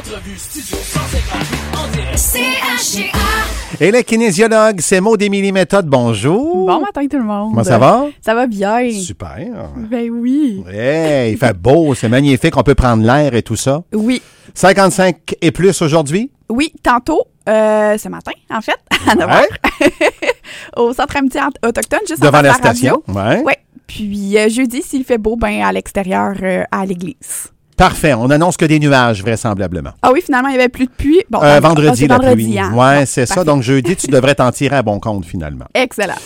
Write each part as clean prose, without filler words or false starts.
Entrevue studio 158 en direct. CHGA. Et le kinésiologue, c'est Maud Émilie Méthode, bonjour. Bon matin tout le monde. Comment ça va? Ça va bien. Super. Ben oui. Ouais, il fait beau, c'est magnifique, on peut prendre l'air et tout ça. Oui. 55 et plus aujourd'hui? Oui, tantôt, ce matin, en fait, à 9h, au Centre Amitié Autochtone, juste devant en face de la la station. radio. Ouais. Oui. Puis jeudi, s'il fait beau, ben à l'extérieur, à l'église. Parfait, on annonce que des nuages, vraisemblablement. Ah oui, finalement, il n'y avait plus de pluie. Bon, vendredi, c'est la vendredi, pluie. hein? Ouais, Bon, c'est ça. parfait. Donc, jeudi, tu devrais t'en tirer à bon compte, finalement. Excellent.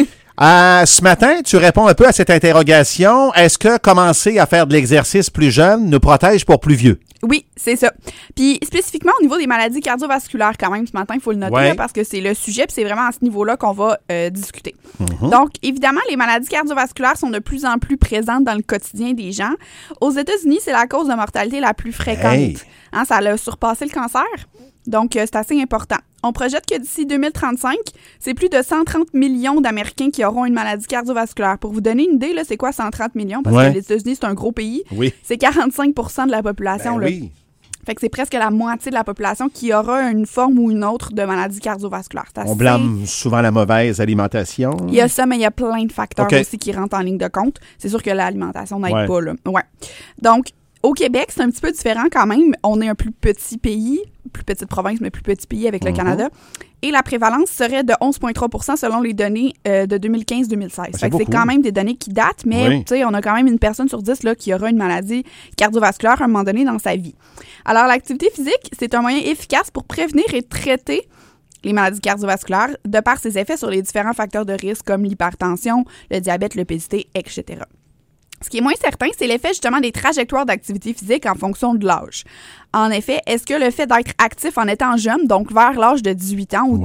Ce matin, tu réponds un peu à cette interrogation. Est-ce que commencer à faire de l'exercice plus jeune nous protège pour plus vieux? Oui, c'est ça. Puis spécifiquement au niveau des maladies cardiovasculaires quand même, ce matin, il faut le noter Ouais. là, parce que c'est le sujet, puis c'est vraiment à ce niveau-là qu'on va discuter. Donc, évidemment, les maladies cardiovasculaires sont de plus en plus présentes dans le quotidien des gens. Aux États-Unis, c'est la cause de mortalité la plus fréquente. Hey. Hein, ça a surpassé le cancer. Donc, c'est assez important. On projette que d'ici 2035, c'est plus de 130 millions d'Américains qui auront une maladie cardiovasculaire. Pour vous donner une idée, là, c'est quoi 130 millions? Parce Ouais. que les États-Unis, c'est un gros pays. Oui. C'est 45% de la population. Ben là. oui. Fait que c'est presque la moitié de la population qui aura une forme ou une autre de maladie cardiovasculaire. C'est On assez- blâme souvent la mauvaise alimentation. Il y a ça, mais il y a plein de facteurs OK. aussi qui rentrent en ligne de compte. C'est sûr que l'alimentation n'aide Ouais. pas, là. Ouais. Donc, au Québec, c'est un petit peu différent quand même. On est un plus petit pays, plus petite province, mais plus petit pays avec le Canada. Et la prévalence serait de 11,3 % selon les données de 2015-2016. C'est Fait que c'est beaucoup. quand même des données qui datent, mais Oui. tu sais, on a quand même une personne sur 10 là, qui aura une maladie cardiovasculaire à un moment donné dans sa vie. Alors, l'activité physique, c'est un moyen efficace pour prévenir et traiter les maladies cardiovasculaires de par ses effets sur les différents facteurs de risque comme l'hypertension, le diabète, l'obésité, etc. Ce qui est moins certain, c'est l'effet justement des trajectoires d'activité physique en fonction de l'âge. En effet, est-ce que le fait d'être actif en étant jeune, donc vers l'âge de 18 ans, au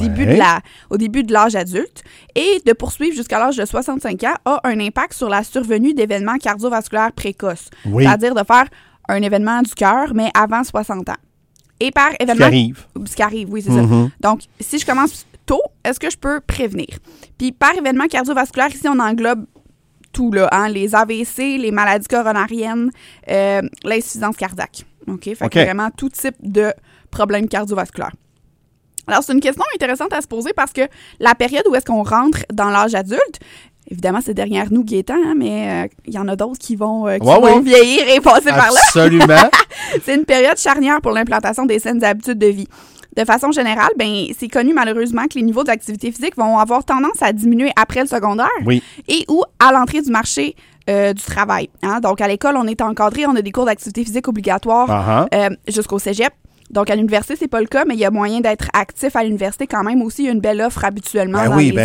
début de l'âge adulte, et de poursuivre jusqu'à l'âge de 65 ans, a un impact sur la survenue d'événements cardiovasculaires précoces? Oui. C'est-à-dire de faire un événement du cœur, mais avant 60 ans. Et par événement... arrive. Ce qui arrive, oui, c'est ça. Donc, si je commence tôt, est-ce que je peux prévenir? Puis par événement cardiovasculaire, ici, on englobe tout, là, hein, les AVC, les maladies coronariennes, l'insuffisance cardiaque. OK? Fait OK. que vraiment tout type de problèmes cardiovasculaires. Alors, c'est une question intéressante à se poser parce que la période où est-ce qu'on rentre dans l'âge adulte, évidemment, c'est derrière nous, Gaétan, hein, mais il y en a d'autres qui vont vieillir et passer par là. Absolument. C'est une période charnière pour l'implantation des saines habitudes de vie. De façon générale, ben, c'est connu malheureusement que les niveaux d'activité physique vont avoir tendance à diminuer après le secondaire Oui. et ou à l'entrée du marché du travail. Hein? Donc, à l'école, on est encadré, on a des cours d'activité physique obligatoires jusqu'au cégep. Donc, à l'université, c'est pas le cas, mais il y a moyen d'être actif à l'université quand même aussi. Il y a une belle offre habituellement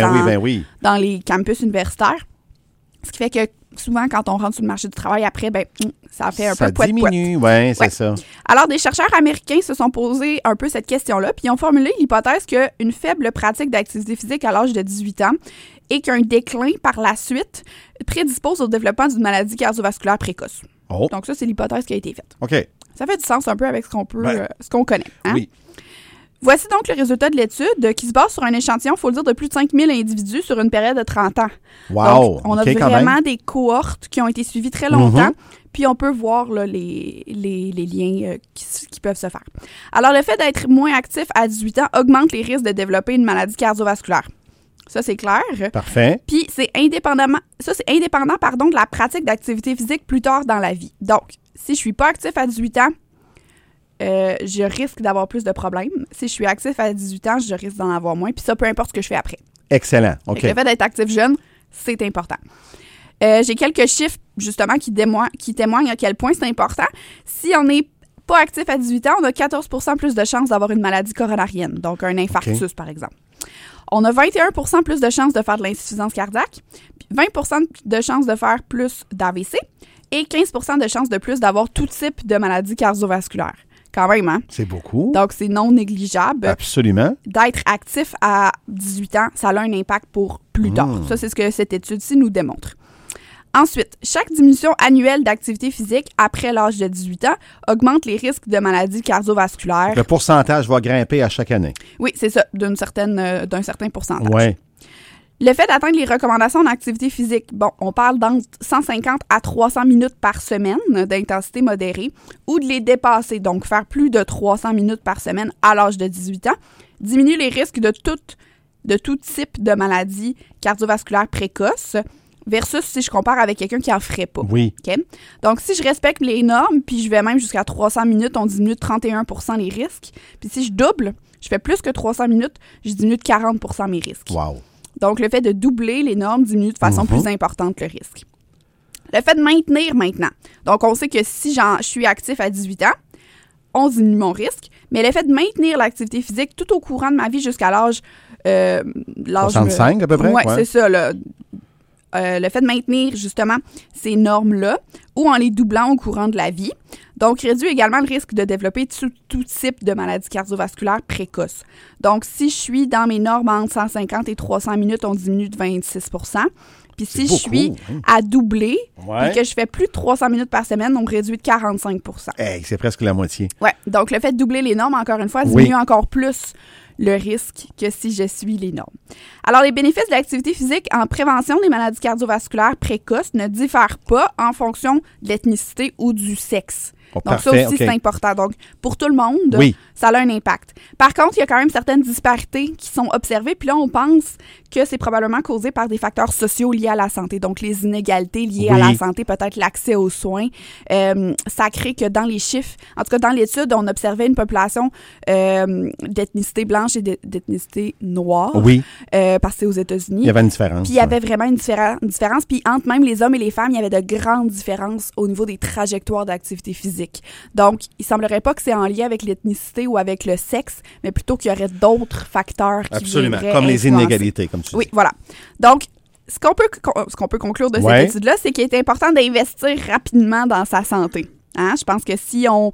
dans les campus universitaires. Ce qui fait que souvent, quand on rentre sur le marché du travail après, ben, ça fait un peu poète-poète. Ça diminue, oui, c'est Ouais. ça. Alors, des chercheurs américains se sont posés un peu cette question-là, puis ils ont formulé l'hypothèse qu'une faible pratique d'activité physique à l'âge de 18 ans et qu'un déclin par la suite prédispose au développement d'une maladie cardiovasculaire précoce. Oh, Donc ça, c'est l'hypothèse qui a été faite. OK. Ça fait du sens un peu avec ce qu'on peut, Ben, ce qu'on connaît. Hein? Oui. Voici donc le résultat de l'étude qui se base sur un échantillon, il faut le dire, de plus de 5000 individus sur une période de 30 ans. Wow. Donc, on OK, a quand vraiment même. des cohortes qui ont été suivies très longtemps, puis on peut voir là, les liens qui peuvent se faire. Alors, le fait d'être moins actif à 18 ans augmente les risques de développer une maladie cardiovasculaire. Ça, c'est clair. Parfait. Puis, c'est indépendant de la pratique d'activité physique plus tard dans la vie. Donc, si je suis pas actif à 18 ans, je risque d'avoir plus de problèmes. Si je suis actif à 18 ans, je risque d'en avoir moins. Puis ça, peu importe ce que je fais après. Excellent. OK. Fait que le fait d'être actif jeune, c'est important. J'ai quelques chiffres, justement, qui témoignent à quel point c'est important. Si on n'est pas actif à 18 ans, on a 14 % plus de chances d'avoir une maladie coronarienne, donc un infarctus, par exemple. On a 21 % plus de chances de faire de l'insuffisance cardiaque, puis 20 % de chances de faire plus d'AVC et 15 % de chances de plus d'avoir tout type de maladie cardiovasculaire. Quand même, hein? C'est beaucoup. Donc, c'est non négligeable. Absolument. D'être actif à 18 ans, ça a un impact pour plus tard. Ça, c'est ce que cette étude-ci nous démontre. Ensuite, chaque diminution annuelle d'activité physique après l'âge de 18 ans augmente les risques de maladies cardiovasculaires. Le pourcentage va grimper à chaque année. Oui, c'est ça, d'un certain pourcentage. Oui. Le fait d'atteindre les recommandations en activité physique, bon, on parle d'entre 150 à 300 minutes par semaine d'intensité modérée, ou de les dépasser, donc faire plus de 300 minutes par semaine à l'âge de 18 ans, diminue les risques de tout type de maladie cardiovasculaire précoce, versus si je compare avec quelqu'un qui n'en ferait pas. Oui. Okay? Donc, si je respecte les normes, puis je vais même jusqu'à 300 minutes, on diminue de 31 % les risques. Puis si je double, je fais plus que 300 minutes, je diminue de 40 % mes risques. Wow. Donc, le fait de doubler les normes diminue de façon plus importante le risque. Le fait de maintenir maintenant. Donc, on sait que si je suis actif à 18 ans, on diminue mon risque. Mais le fait de maintenir l'activité physique tout au courant de ma vie jusqu'à l'âge... 65 à peu près? Oui, c'est ça. Là. Le fait de maintenir justement ces normes-là ou en les doublant au courant de la vie. Donc, réduit également le risque de développer tout type de maladies cardiovasculaires précoces. Donc, si je suis dans mes normes entre 150 et 300 minutes, on diminue de 26 %. Puis si je suis à doubler et que je fais plus de 300 minutes par semaine, on réduit de 45 %. Hey, c'est presque la moitié. Oui, donc le fait de doubler les normes, encore une fois, diminue encore plus le risque que si je suis les normes. Alors, les bénéfices de l'activité physique en prévention des maladies cardiovasculaires précoces ne diffèrent pas en fonction de l'ethnicité ou du sexe. Oh, donc, parfait, ça aussi, c'est important. Donc, pour tout le monde, ça a un impact. Par contre, il y a quand même certaines disparités qui sont observées. Puis là, on pense que c'est probablement causé par des facteurs sociaux liés à la santé. Donc, les inégalités liées à la santé, peut-être l'accès aux soins. Ça crée que dans les chiffres, en tout cas, dans l'étude, on observait une population d'ethnicité blanche et d'ethnicité noire. Oui. Parce que c'est aux États-Unis. Il y avait une différence. Puis il y avait vraiment une différence. Puis entre même les hommes et les femmes, il y avait de grandes différences au niveau des trajectoires d'activité physique. Donc, il semblerait pas que c'est en lien avec l'ethnicité ou avec le sexe, mais plutôt qu'il y aurait d'autres facteurs qui Absolument, viendraient comme les influencer. inégalités, comme tu dis. Oui, voilà. Donc, ce qu'on peut conclure de cette étude-là, c'est qu'il est important d'investir rapidement dans sa santé. Hein? Je pense que si on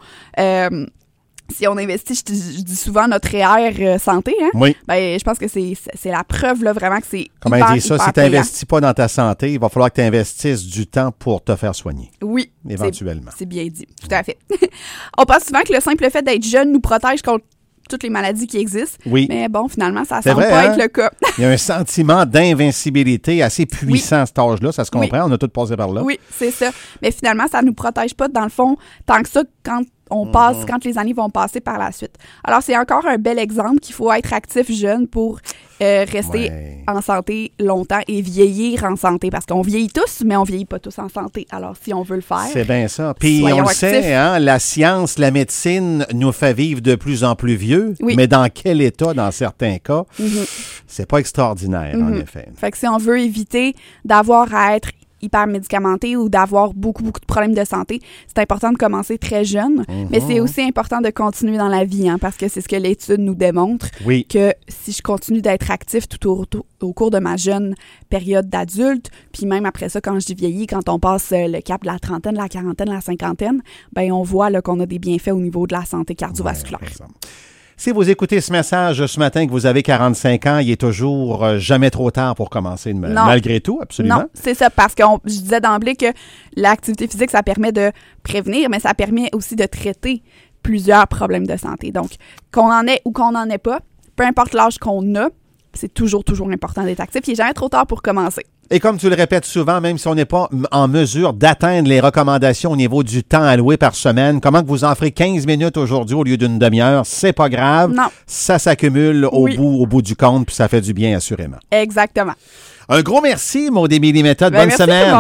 investit, je dis souvent notre REER santé, hein? Oui. Ben, je pense que c'est la preuve là, vraiment que c'est Comment hyper, dire ça? Si tu n'investis pas dans ta santé, il va falloir que tu investisses du temps pour te faire soigner. Oui. Éventuellement. C'est bien dit, tout à fait. On pense souvent que le simple fait d'être jeune nous protège contre toutes les maladies qui existent. Oui. Mais bon, finalement, ça semble pas être le cas. Il y a un sentiment d'invincibilité assez puissant à cet âge-là. Ça se comprend, on a tous passé par là. Oui, c'est ça. Mais finalement, ça ne nous protège pas, dans le fond, tant que ça, quand les années vont passer par la suite. Alors, c'est encore un bel exemple qu'il faut être actif jeune pour rester en santé longtemps et vieillir en santé. Parce qu'on vieillit tous, mais on vieillit pas tous en santé. Alors, si on veut le faire, c'est bien ça. Puis, on le sait, hein, la science, la médecine nous fait vivre de plus en plus vieux. Oui. Mais dans quel état, dans certains cas, c'est pas extraordinaire, en effet. Fait que si on veut éviter d'avoir à être hyper médicamenté ou d'avoir beaucoup de problèmes de santé, c'est important de commencer très jeune, mais c'est aussi important de continuer dans la vie, hein, parce que c'est ce que l'étude nous démontre, que si je continue d'être actif tout au cours de ma jeune période d'adulte, puis même après ça, quand je vieillis, quand on passe le cap de la trentaine, la quarantaine, la cinquantaine, ben on voit là, qu'on a des bienfaits au niveau de la santé cardiovasculaire. Si vous écoutez ce message ce matin, que vous avez 45 ans, il est toujours jamais trop tard pour commencer, malgré tout, absolument. Non, c'est ça, parce que je disais d'emblée que l'activité physique, ça permet de prévenir, mais ça permet aussi de traiter plusieurs problèmes de santé. Donc, qu'on en ait ou qu'on n'en ait pas, peu importe l'âge qu'on a, c'est toujours important d'être actif. Il n'est jamais trop tard pour commencer. Et comme tu le répètes souvent, même si on n'est pas en mesure d'atteindre les recommandations au niveau du temps alloué par semaine, comment que vous en ferez 15 minutes aujourd'hui au lieu d'une demi-heure, c'est pas grave. Non. Ça s'accumule au bout du compte, puis ça fait du bien, assurément. Exactement. Un gros merci, Maud Émilie Méthode. Bonne semaine.